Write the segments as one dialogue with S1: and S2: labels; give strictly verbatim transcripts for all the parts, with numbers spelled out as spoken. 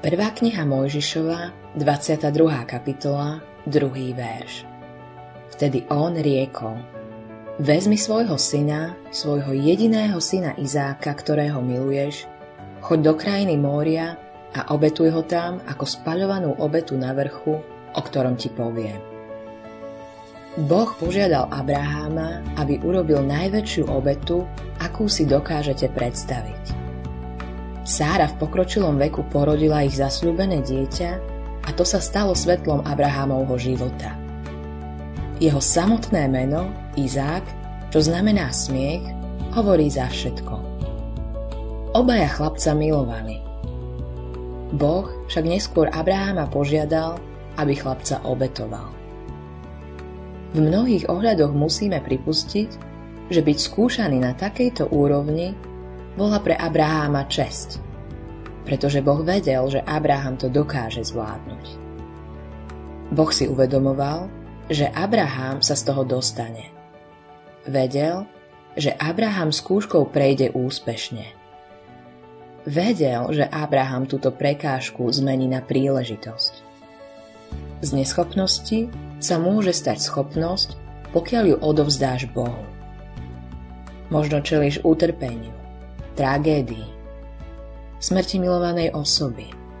S1: Prvá kniha Mojžišova, dvadsiata druhá kapitola, druhý verš. Vtedy on riekol: Vezmi svojho syna, svojho jediného syna Izáka, ktorého miluješ, choď do krajiny Mória a obetuj ho tam ako spaľovanú obetu na vrchu, o ktorom ti poviem. Boh požiadal Abraháma, aby urobil najväčšiu obetu, akú si dokážete predstaviť. Sára v pokročilom veku porodila ich zasľúbené dieťa a to sa stalo svetlom Abrahámovho života. Jeho samotné meno, Izák, čo znamená smiech, hovorí za všetko. Obaja chlapca milovali. Boh však neskôr Abraháma požiadal, aby chlapca obetoval. V mnohých ohľadoch musíme pripustiť, že byť skúšaný na takejto úrovni bola pre Abraháma česť, pretože Boh vedel, že Abraham to dokáže zvládnuť. Boh si uvedomoval, že Abraham sa z toho dostane. Vedel, že Abraham skúškou prejde úspešne. Vedel, že Abraham túto prekážku zmení na príležitosť. Z neschopnosti sa môže stať schopnosť, pokiaľ ju odovzdáš Bohu. Možno čelíš utrpeniu, tragédii, smrti milovanej osoby.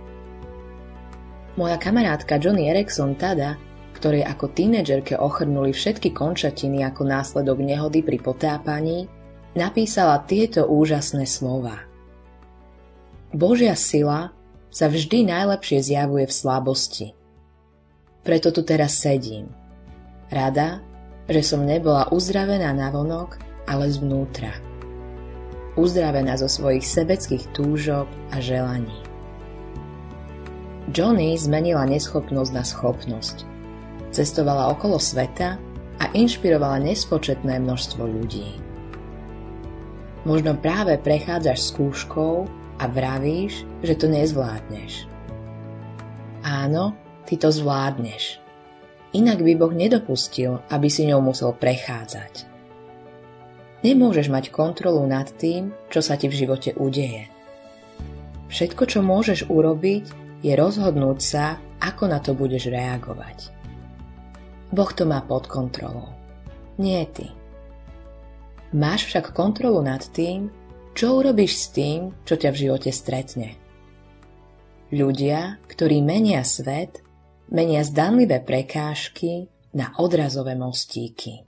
S1: Moja kamarátka Joni Eareckson Tada, ktorej ako tínedžerke ochrnuli všetky končatiny ako následok nehody pri potápaní, napísala tieto úžasné slová. Božia sila sa vždy najlepšie zjavuje v slabosti. Preto tu teraz sedím. Rada, že som nebola uzdravená navonok, ale zvnútra. Uzdravená zo svojich sebeckých túžob a želaní. Joni zmenila neschopnosť na schopnosť. Cestovala okolo sveta a inšpirovala nespočetné množstvo ľudí. Možno práve prechádzaš skúškou a vravíš, že to nezvládneš. Áno, ty to zvládneš. Inak by Boh nedopustil, aby si ňou musel prechádzať. Nemôžeš mať kontrolu nad tým, čo sa ti v živote udeje. Všetko, čo môžeš urobiť, je rozhodnúť sa, ako na to budeš reagovať. Boh to má pod kontrolou. Nie ty. Máš však kontrolu nad tým, čo urobíš s tým, čo ťa v živote stretne. Ľudia, ktorí menia svet, menia zdanlivé prekážky na odrazové mostíky.